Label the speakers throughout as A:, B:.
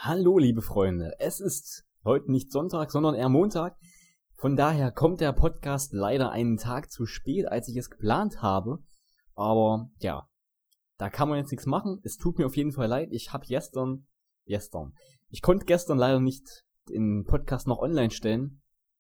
A: Hallo liebe Freunde, es ist heute nicht Sonntag, sondern eher Montag. Von daher kommt der Podcast leider einen Tag zu spät, als ich es geplant habe. Aber ja, da kann man jetzt nichts machen. Es tut mir auf jeden Fall leid. Ich konnte gestern leider nicht den Podcast noch online stellen,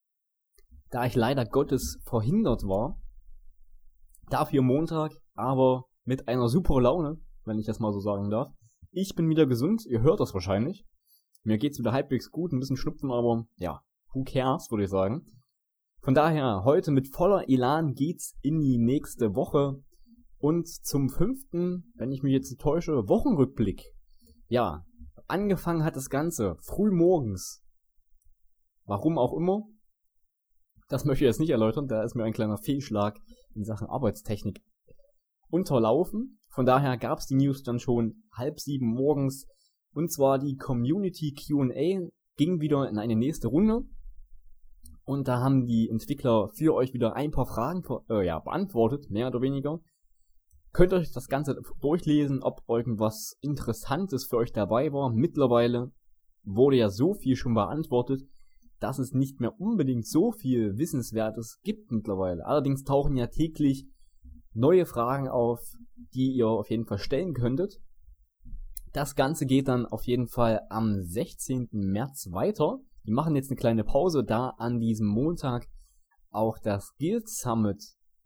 A: da ich leider Gottes verhindert war. Dafür Montag, aber mit einer super Laune, wenn ich das mal so sagen darf. Ich bin wieder gesund, ihr hört das wahrscheinlich. Mir geht's wieder halbwegs gut, ein bisschen Schnupfen, aber ja, who cares, würde ich sagen. Von daher, heute mit voller Elan geht's in die nächste Woche und zum 5., wenn ich mich jetzt nicht täusche, Wochenrückblick. Ja, angefangen hat das Ganze früh morgens. Warum auch immer, das möchte ich jetzt nicht erläutern, da ist mir ein kleiner Fehlschlag in Sachen Arbeitstechnik unterlaufen. Von daher gab's die News dann schon 6:30 morgens. Und zwar die Community Q&A ging wieder in eine nächste Runde. Und da haben die Entwickler für euch wieder ein paar Fragen beantwortet, mehr oder weniger. Könnt euch das Ganze durchlesen, ob irgendwas Interessantes für euch dabei war. Mittlerweile wurde ja so viel schon beantwortet, dass es nicht mehr unbedingt so viel Wissenswertes gibt mittlerweile. Allerdings tauchen ja täglich neue Fragen auf, die ihr auf jeden Fall stellen könntet. Das Ganze geht dann auf jeden Fall am 16. März weiter. Wir machen jetzt eine kleine Pause, da an diesem Montag auch das Guild Summit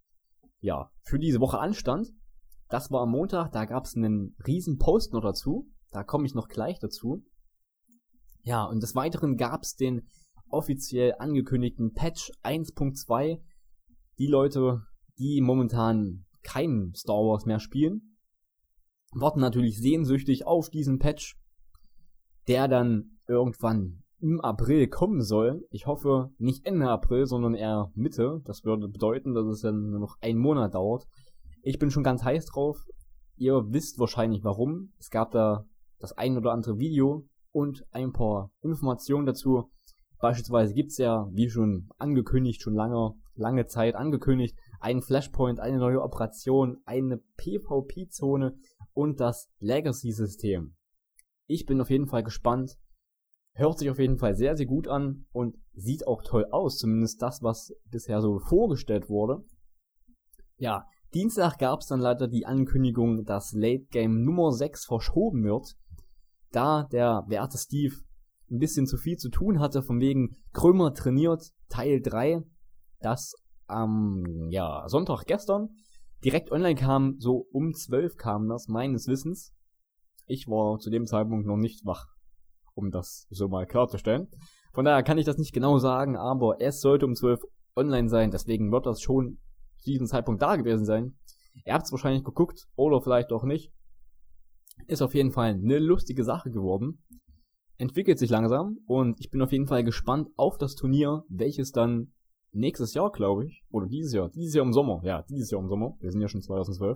A: für diese Woche anstand. Das war am Montag, da gab es einen riesen Post noch dazu. Da komme ich noch gleich dazu. Ja, und des Weiteren gab es den offiziell angekündigten Patch 1.2. Die Leute, die momentan keinen Star Wars mehr spielen, warten natürlich sehnsüchtig auf diesen Patch, der dann irgendwann im April kommen soll. Ich hoffe nicht Ende April, sondern eher Mitte. Das würde bedeuten, dass es dann nur noch einen Monat dauert. Ich bin schon ganz heiß drauf. Ihr wisst wahrscheinlich warum. Es gab da das ein oder andere Video und ein paar Informationen dazu. Beispielsweise gibt's ja, wie schon angekündigt, schon lange Zeit angekündigt, einen Flashpoint, eine neue Operation, eine PvP-Zone und das Legacy-System. Ich bin auf jeden Fall gespannt. Hört sich auf jeden Fall sehr, sehr gut an und sieht auch toll aus, zumindest das, was bisher so vorgestellt wurde. Ja, Dienstag gab's dann leider die Ankündigung, dass Late Game Nummer 6 verschoben wird, da der werte Steve ein bisschen zu viel zu tun hatte, von wegen Krömer trainiert, Teil 3, das am Sonntag gestern direkt online kam, so um 12 kam das, meines Wissens. Ich war zu dem Zeitpunkt noch nicht wach, um das so mal klarzustellen. Von daher kann ich das nicht genau sagen, aber es sollte um 12 online sein, deswegen wird das schon zu diesem Zeitpunkt da gewesen sein. Ihr habt es wahrscheinlich geguckt, oder vielleicht auch nicht. Ist auf jeden Fall eine lustige Sache geworden. Entwickelt sich langsam und ich bin auf jeden Fall gespannt auf das Turnier, welches dann nächstes Jahr, glaube ich, oder dieses Jahr im Sommer, wir sind ja schon 2012,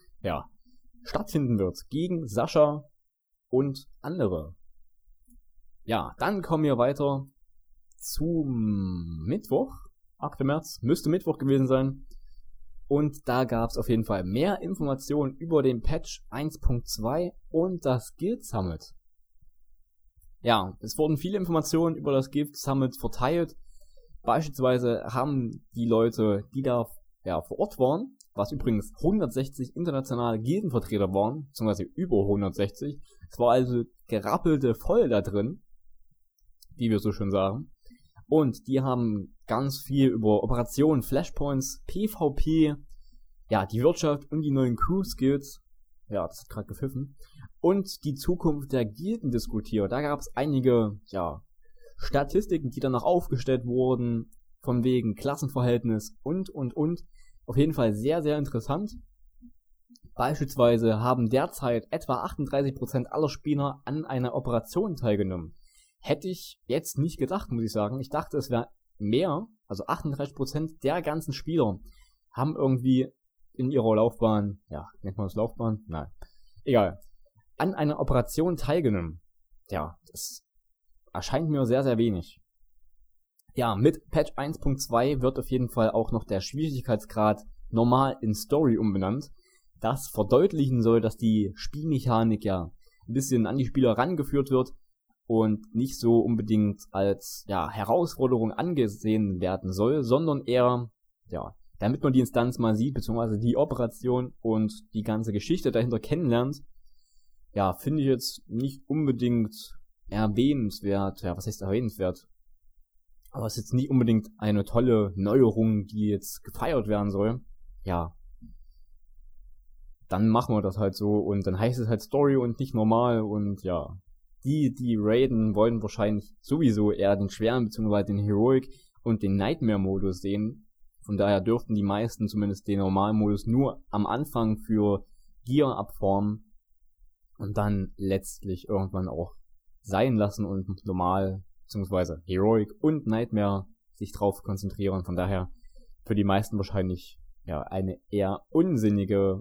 A: stattfinden wird gegen Sascha und andere. Ja, dann kommen wir weiter zum Mittwoch, 8. März, müsste Mittwoch gewesen sein. Und da gab es auf jeden Fall mehr Informationen über den Patch 1.2 und das Guild Summit. Ja, es wurden viele Informationen über das Guild Summit verteilt. Beispielsweise haben die Leute, die da vor Ort waren, was übrigens 160 internationale Gildenvertreter waren, beziehungsweise über 160, es war also gerappelte voll da drin, wie wir so schön sagen. Und die haben ganz viel über Operationen, Flashpoints, PvP, die Wirtschaft und die neuen Crew-Skills, das hat gerade gepfiffen, und die Zukunft der Gilden diskutiert. Da gab es einige, Statistiken, die danach aufgestellt wurden, von wegen Klassenverhältnis und. Auf jeden Fall sehr, sehr interessant. Beispielsweise haben derzeit etwa 38% aller Spieler an einer Operation teilgenommen. Hätte ich jetzt nicht gedacht, muss ich sagen. Ich dachte, es wäre mehr, also 38% der ganzen Spieler haben irgendwie in ihrer Laufbahn, nennt man das Laufbahn? Nein, egal, an einer Operation teilgenommen. Ja, das erscheint mir sehr, sehr wenig. Ja, mit Patch 1.2 wird auf jeden Fall auch noch der Schwierigkeitsgrad normal in Story umbenannt. Das verdeutlichen soll, dass die Spielmechanik ein bisschen an die Spieler rangeführt wird und nicht so unbedingt als Herausforderung angesehen werden soll, sondern eher, damit man die Instanz mal sieht, beziehungsweise die Operation und die ganze Geschichte dahinter kennenlernt, finde ich jetzt nicht unbedingt erwähnenswert. Ja, was heißt erwähnenswert? Aber es ist jetzt nicht unbedingt eine tolle Neuerung, die jetzt gefeiert werden soll. Ja, dann machen wir das halt so und dann heißt es halt Story und nicht normal und die raiden wollen wahrscheinlich sowieso eher den schweren bzw. den Heroic und den Nightmare-Modus sehen. Von daher dürften die meisten zumindest den Normalmodus nur am Anfang für Gear abformen und dann letztlich irgendwann auch sein lassen und normal bzw. Heroic und Nightmare sich drauf konzentrieren. Von daher für die meisten wahrscheinlich eine eher unsinnige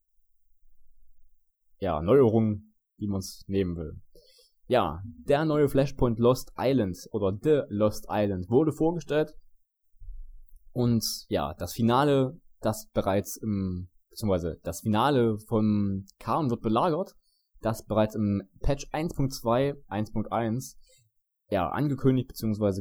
A: Neuerung, die man es nehmen will. Ja, der neue Flashpoint Lost Island oder The Lost Island wurde vorgestellt. Und das Finale, beziehungsweise das Finale von Karn wird belagert, das bereits im Patch 1.2, 1.1 angekündigt bzw.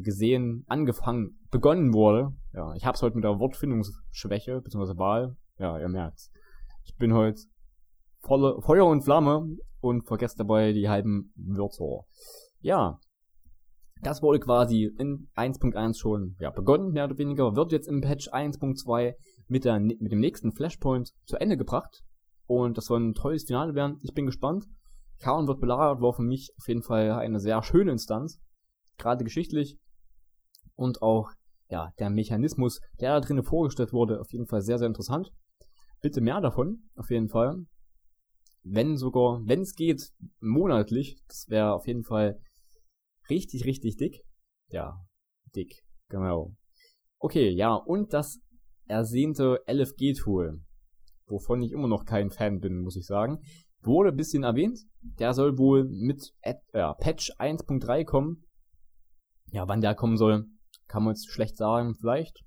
A: begonnen wurde. Ja, ich hab's heute mit der Wortfindungsschwäche bzw. Wahl. Ja, ihr merkt's. Ich bin heute voller Feuer und Flamme und vergesst dabei die halben Wörter. Ja, das wurde quasi in 1.1 schon begonnen, mehr oder weniger, wird jetzt im Patch 1.2 mit dem nächsten Flashpoint zu Ende gebracht. Und das soll ein tolles Finale werden. Ich bin gespannt. Karn wird belagert, war für mich auf jeden Fall eine sehr schöne Instanz. Gerade geschichtlich. Und auch der Mechanismus, der da drinnen vorgestellt wurde, auf jeden Fall sehr, sehr interessant. Bitte mehr davon, auf jeden Fall. Wenn es geht, monatlich. Das wäre auf jeden Fall richtig, richtig dick. Ja, dick, genau. Okay, und das ersehnte LFG-Tool, wovon ich immer noch kein Fan bin, muss ich sagen, wurde ein bisschen erwähnt. Der soll wohl mit Patch 1.3 kommen. Ja, wann der kommen soll, kann man jetzt schlecht sagen, vielleicht.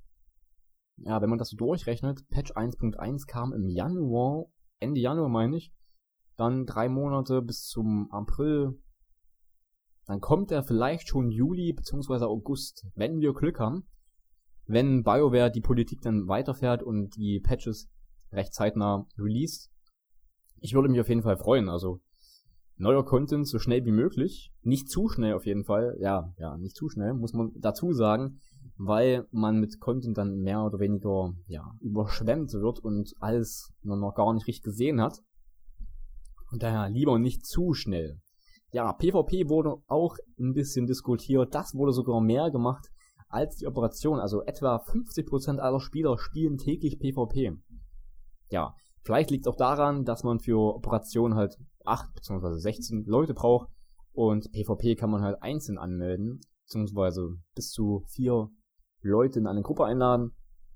A: Ja, wenn man das so durchrechnet, Patch 1.1 kam im Januar, Ende Januar meine ich, dann 3 Monate bis zum April. Dann kommt er vielleicht schon Juli bzw. August, wenn wir Glück haben. Wenn BioWare die Politik dann weiterfährt und die Patches recht zeitnah released. Ich würde mich auf jeden Fall freuen. Also neuer Content so schnell wie möglich. Nicht zu schnell auf jeden Fall. Ja, nicht zu schnell, muss man dazu sagen. Weil man mit Content dann mehr oder weniger überschwemmt wird und alles man noch gar nicht richtig gesehen hat. Und daher lieber nicht zu schnell. Ja, PvP wurde auch ein bisschen diskutiert. Das wurde sogar mehr gemacht als die Operation. Also etwa 50% aller Spieler spielen täglich PvP. Ja, vielleicht liegt es auch daran, dass man für Operationen halt 8 bzw. 16 Leute braucht. Und PvP kann man halt einzeln anmelden. Beziehungsweise bis zu 4 Leute in eine Gruppe einladen.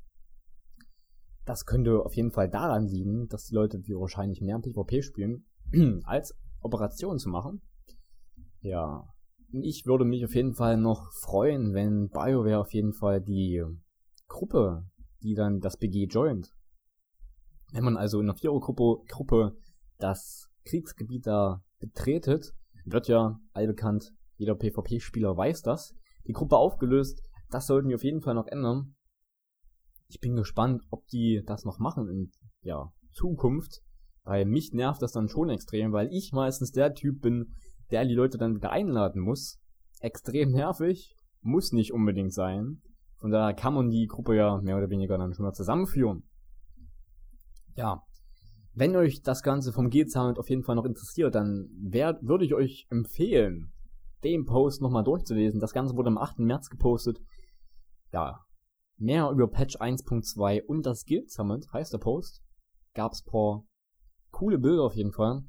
A: Das könnte auf jeden Fall daran liegen, dass die Leute wahrscheinlich mehr PvP spielen, als Operationen zu machen. Ja, ich würde mich auf jeden Fall noch freuen, wenn BioWare auf jeden Fall die Gruppe, die dann das BG joint. Wenn man also in einer 4er-Gruppe das Kriegsgebiet da betretet, wird ja allbekannt, jeder PvP-Spieler weiß das, die Gruppe aufgelöst, das sollten die auf jeden Fall noch ändern. Ich bin gespannt, ob die das noch machen in Zukunft, weil mich nervt das dann schon extrem, weil ich meistens der Typ bin, der die Leute dann wieder einladen muss. Extrem nervig, muss nicht unbedingt sein. Von daher kann man die Gruppe mehr oder weniger dann schon mal zusammenführen. Ja, wenn euch das Ganze vom G-Sound auf jeden Fall noch interessiert, dann würde ich euch empfehlen, den Post nochmal durchzulesen. Das Ganze wurde am 8. März gepostet. Ja, mehr über Patch 1.2 und das Guild Summit heißt der Post. Gab's paar coole Bilder auf jeden Fall.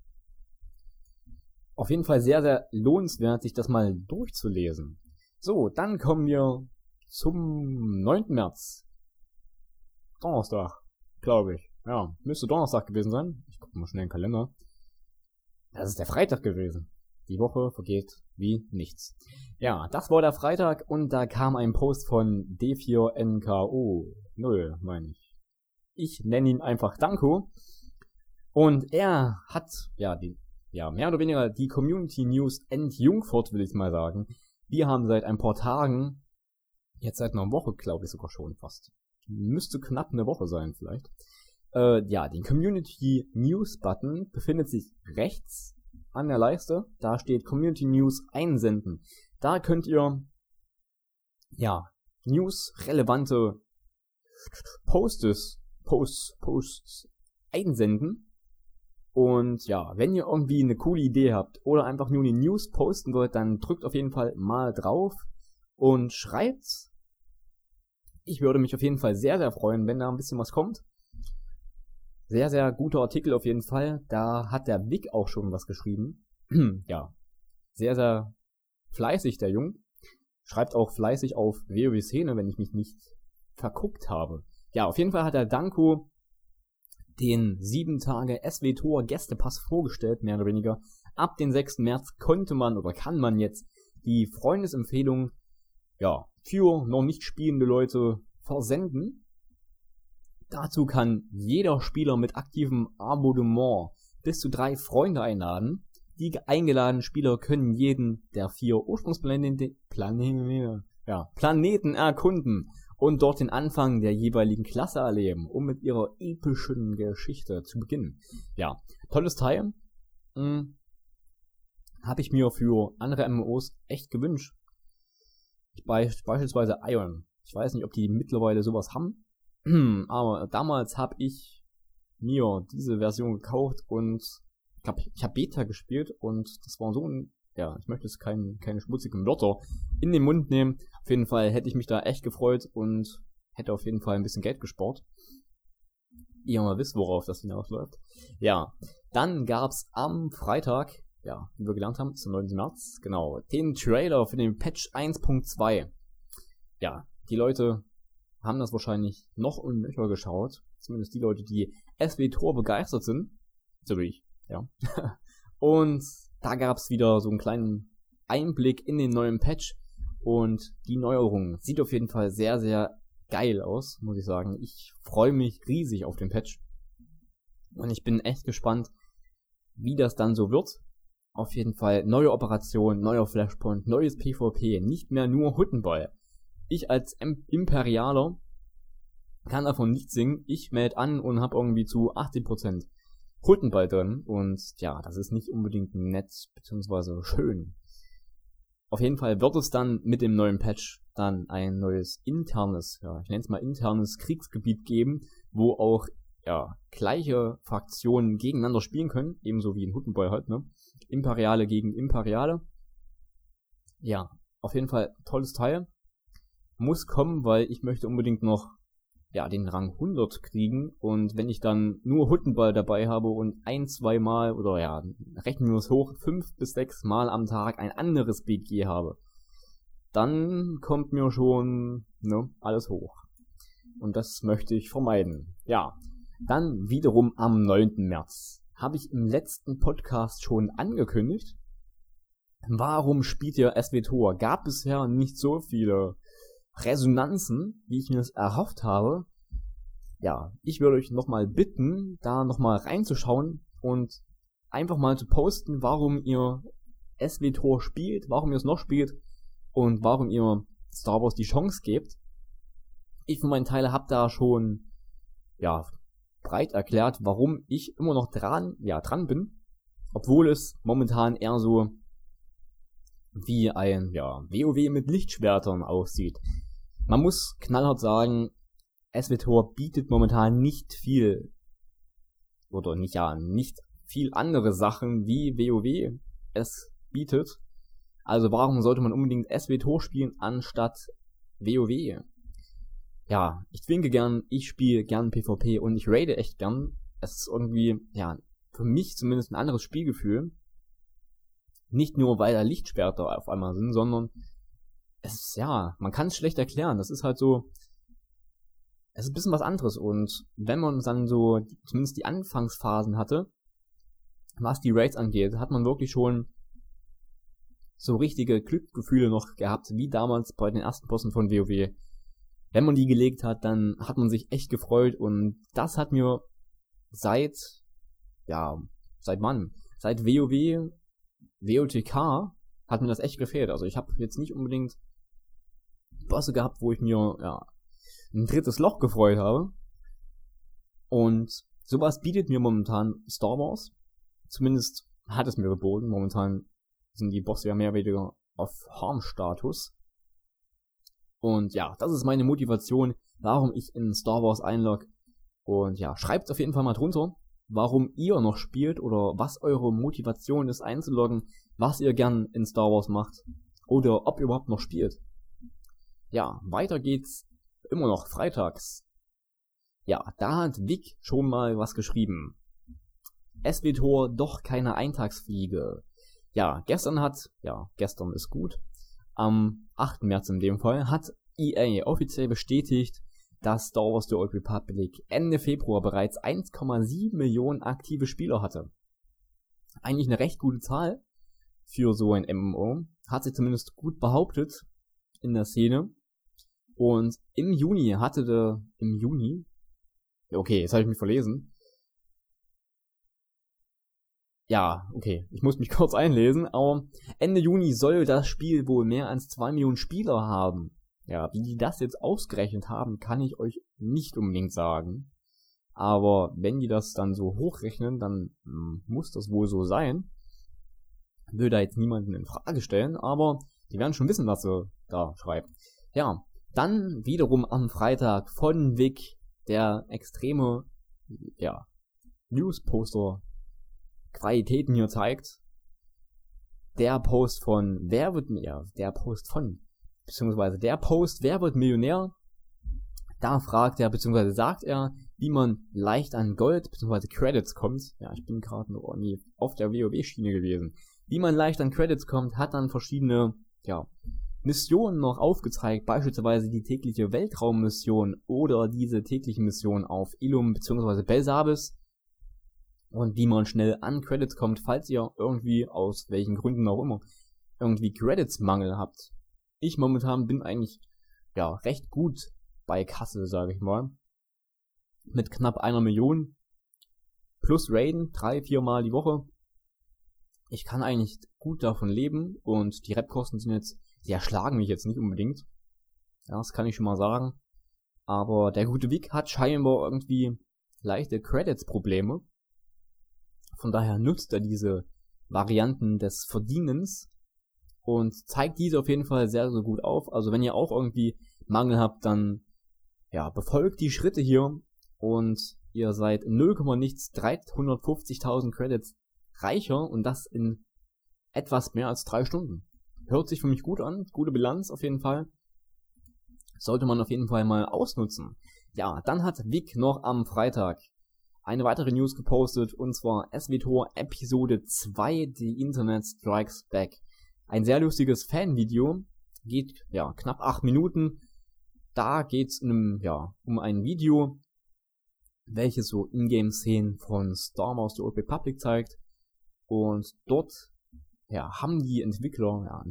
A: Auf jeden Fall sehr, sehr lohnenswert, sich das mal durchzulesen. So, dann kommen wir zum 9. März. Donnerstag, glaube ich. Ja, müsste Donnerstag gewesen sein. Ich gucke mal schnell in den Kalender. Das ist der Freitag gewesen. Die Woche vergeht wie nichts. Ja, das war der Freitag und da kam ein Post von D4NKO0, meine ich. Ich nenne ihn einfach Danko. Und er hat, ja, mehr oder weniger die Community News entjungfert, will ich mal sagen. Wir haben seit ein paar Tagen, jetzt seit einer Woche, glaube ich sogar schon fast, müsste knapp eine Woche sein vielleicht, den Community News Button befindet sich rechts an der Leiste. Da steht Community News einsenden. Da könnt ihr, ja, News-relevante Posts einsenden. Und ja, wenn ihr irgendwie eine coole Idee habt oder einfach nur eine News posten wollt, dann drückt auf jeden Fall mal drauf und schreibt's. Ich würde mich auf jeden Fall sehr, sehr freuen, wenn da ein bisschen was kommt. Sehr, sehr guter Artikel auf jeden Fall. Da hat der Vic auch schon was geschrieben. Ja, sehr, sehr fleißig der Jung. Schreibt auch fleißig auf WoW-Szene, wenn ich mich nicht verguckt habe. Ja, auf jeden Fall hat der Danko den 7 Tage SWTOR Gästepass vorgestellt, mehr oder weniger. Ab den 6. März konnte man oder kann man jetzt die Freundesempfehlung, ja, für noch nicht spielende Leute versenden. Dazu kann jeder Spieler mit aktivem Abonnement bis zu 3 Freunde einladen. Die eingeladenen Spieler können jeden der 4 Ursprungsplaneten erkunden und dort den Anfang der jeweiligen Klasse erleben, um mit ihrer epischen Geschichte zu beginnen. Ja, tolles Teil. Habe ich mir für andere MMOs echt gewünscht. Beispielsweise Iron. Ich weiß nicht, ob die mittlerweile sowas haben, aber damals habe ich mir diese Version gekauft und ich habe Beta gespielt und das war so ein, ja, ich möchte jetzt keine schmutzigen Wörter in den Mund nehmen. Auf jeden Fall hätte ich mich da echt gefreut und hätte auf jeden Fall ein bisschen Geld gespart. Ihr mal wisst, worauf das hinausläuft. Ja, dann gab's am Freitag, ja, wie wir gelernt haben, zum 9. März, genau, den Trailer für den Patch 1.2. Ja, die Leute haben das wahrscheinlich noch und nöcher geschaut. Zumindest die Leute, die SWTOR begeistert sind. So wie ich, ja. Und da gab's wieder so einen kleinen Einblick in den neuen Patch. Und die Neuerung sieht auf jeden Fall sehr, sehr geil aus, muss ich sagen. Ich freue mich riesig auf den Patch. Und ich bin echt gespannt, wie das dann so wird. Auf jeden Fall neue Operation, neuer Flashpoint, neues PvP, nicht mehr nur Huttenball. Ich als Imperialer kann davon nichts singen. Ich melde an und habe irgendwie zu 80% Huttenball drin. Und ja, das ist nicht unbedingt nett bzw. schön. Auf jeden Fall wird es dann mit dem neuen Patch dann ein neues internes, ja, ich nenne es mal internes Kriegsgebiet geben, wo auch, ja, gleiche Fraktionen gegeneinander spielen können, ebenso wie in Huttenball halt, ne? Imperiale gegen Imperiale. Ja, auf jeden Fall tolles Teil. Muss kommen, weil ich möchte unbedingt noch, ja, den Rang 100 kriegen. Und wenn ich dann nur Huttenball dabei habe und 1-2 Mal, oder ja, rechnen wir es hoch, 5 bis 6 Mal am Tag ein anderes BG habe, dann kommt mir schon, ne, alles hoch. Und das möchte ich vermeiden. Ja, dann wiederum am 9. März. Habe ich im letzten Podcast schon angekündigt. Warum spielt ihr SWTOR? Gab bisher nicht so viele Resonanzen, wie ich mir das erhofft habe. Ja, ich würde euch nochmal bitten, da nochmal reinzuschauen und einfach mal zu posten, warum ihr SWTOR spielt, warum ihr es noch spielt und warum ihr Star Wars die Chance gebt. Ich für meinen Teil habe da schon, ja, breit erklärt, warum ich immer noch dran bin, obwohl es momentan eher so wie ein, ja, WoW mit Lichtschwertern aussieht. Man muss knallhart sagen, SWTOR bietet momentan nicht viel, oder nicht viel andere Sachen, wie WoW es bietet. Also warum sollte man unbedingt SWTOR spielen, anstatt WoW? Ja, ich twinke gern, ich spiele gern PvP und ich raide echt gern. Es ist irgendwie, ja, für mich zumindest ein anderes Spielgefühl. Nicht nur, weil da Lichtschwerter auf einmal sind, sondern es ist, ja, man kann es schlecht erklären. Das ist halt so, es ist ein bisschen was anderes. Und wenn man dann so, zumindest die Anfangsphasen hatte, was die Raids angeht, hat man wirklich schon so richtige Glücksgefühle noch gehabt, wie damals bei den ersten Bossen von WoW. Wenn man die gelegt hat, dann hat man sich echt gefreut und das hat mir seit wann? seit WoW, WOTK hat mir das echt gefehlt. Also ich habe jetzt nicht unbedingt Bosse gehabt, wo ich mir ein drittes Loch gefreut habe. Und sowas bietet mir momentan Star Wars. Zumindest hat es mir geboten. Momentan sind die Bosse ja mehr oder weniger auf Harm-Status. Und ja, das ist meine Motivation, warum ich in Star Wars einlogge. Und ja, schreibt auf jeden Fall mal drunter, warum ihr noch spielt oder was eure Motivation ist einzuloggen, was ihr gern in Star Wars macht oder ob ihr überhaupt noch spielt. Ja, weiter geht's immer noch freitags. Ja, da hat Vic schon mal was geschrieben. SWTOR doch keine Eintagsfliege. Ja, gestern ist gut, am 8. März in dem Fall, hat EA offiziell bestätigt, dass Star Wars The Old Republic Ende Februar bereits 1,7 Millionen aktive Spieler hatte. Eigentlich eine recht gute Zahl für so ein MMO, hat sich zumindest gut behauptet in der Szene. Und im Juni, jetzt habe ich mich verlesen. Ja, okay, ich muss mich kurz einlesen, aber Ende Juni soll das Spiel wohl mehr als 2 Millionen Spieler haben. Ja, wie die das jetzt ausgerechnet haben, kann ich euch nicht unbedingt sagen. Aber wenn die das dann so hochrechnen, dann muss das wohl so sein. Will da jetzt niemanden in Frage stellen, aber die werden schon wissen, was sie da schreiben. Ja, dann wiederum am Freitag von Vic, der extreme, News-Poster Qualitäten hier zeigt. Der Post Wer wird Millionär? Da fragt er, beziehungsweise sagt er, wie man leicht an Gold, beziehungsweise Credits kommt. Ja, ich bin gerade noch nie auf der WoW-Schiene gewesen. Wie man leicht an Credits kommt, hat dann verschiedene, Missionen noch aufgezeigt, beispielsweise die tägliche Weltraummission oder diese tägliche Mission auf Ilum bzw. Belsavis und wie man schnell an Credits kommt, falls ihr irgendwie aus welchen Gründen auch immer irgendwie Credits-Mangel habt. Ich momentan bin eigentlich recht gut bei Kasse, sage ich mal, mit knapp 1 Million plus Raiden 3-4 Mal die Woche. Ich kann eigentlich gut davon leben und die Rap-Kosten die erschlagen mich jetzt nicht unbedingt. Ja, das kann ich schon mal sagen. Aber der gute Vic hat scheinbar irgendwie leichte Credits-Probleme. Von daher nutzt er diese Varianten des Verdienens und zeigt diese auf jeden Fall sehr, sehr gut auf. Also wenn ihr auch irgendwie Mangel habt, dann befolgt die Schritte hier und ihr seid 350.000 Credits reicher und das in etwas mehr als 3 Stunden. Hört sich für mich gut an, gute Bilanz auf jeden Fall. Sollte man auf jeden Fall mal ausnutzen. Ja, dann hat Vic noch am Freitag eine weitere News gepostet, und zwar SWTOR Episode 2, The Internet Strikes Back. Ein sehr lustiges Fanvideo, geht knapp 8 Minuten. Da geht's um ein Video, welches so Ingame-Szenen von Star Wars The Old Republic zeigt. Und dort haben die Entwickler,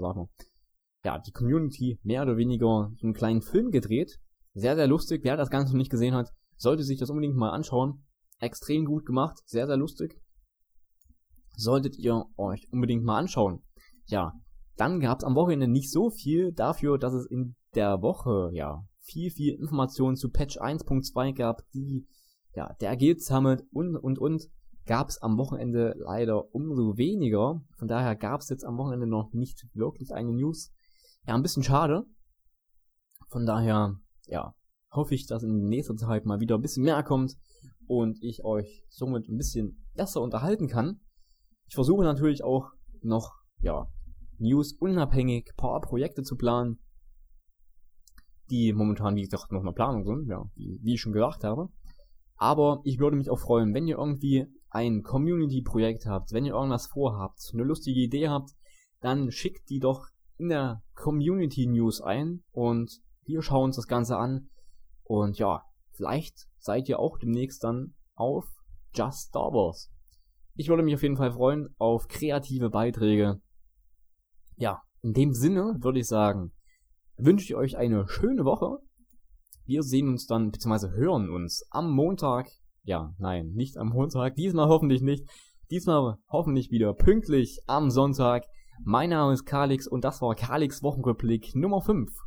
A: die Community mehr oder weniger so einen kleinen Film gedreht. Sehr, sehr lustig. Wer das Ganze noch nicht gesehen hat, sollte sich das unbedingt mal anschauen. Extrem gut gemacht, sehr, sehr lustig. Solltet ihr euch unbedingt mal anschauen. Ja, dann gab es am Wochenende nicht so viel dafür, dass es in der Woche viel Informationen zu Patch 1.2 gab, der Guild Summit und gab es am Wochenende leider umso weniger. Von daher gab es jetzt am Wochenende noch nicht wirklich eine News. Ja, ein bisschen schade. Von daher, hoffe ich, dass in nächster Zeit mal wieder ein bisschen mehr kommt und ich euch somit ein bisschen besser unterhalten kann. Ich versuche natürlich auch noch, News unabhängig ein paar Projekte zu planen, die momentan, wie gesagt, noch in der Planung sind, wie ich schon gesagt habe. Aber ich würde mich auch freuen, wenn ihr irgendwie ein Community-Projekt habt, wenn ihr irgendwas vorhabt, eine lustige Idee habt, dann schickt die doch in der Community-News ein und wir schauen uns das Ganze an. Und vielleicht seid ihr auch demnächst dann auf Just Star Wars. Ich würde mich auf jeden Fall freuen auf kreative Beiträge. Ja, in dem Sinne würde ich sagen, wünsche ich euch eine schöne Woche. Wir sehen uns dann, beziehungsweise hören uns am Montag. Ja, nein, nicht am Montag. Diesmal hoffentlich nicht. Diesmal hoffentlich wieder pünktlich am Sonntag. Mein Name ist Kalix und das war Kalix Wochenrückblick Nummer 5.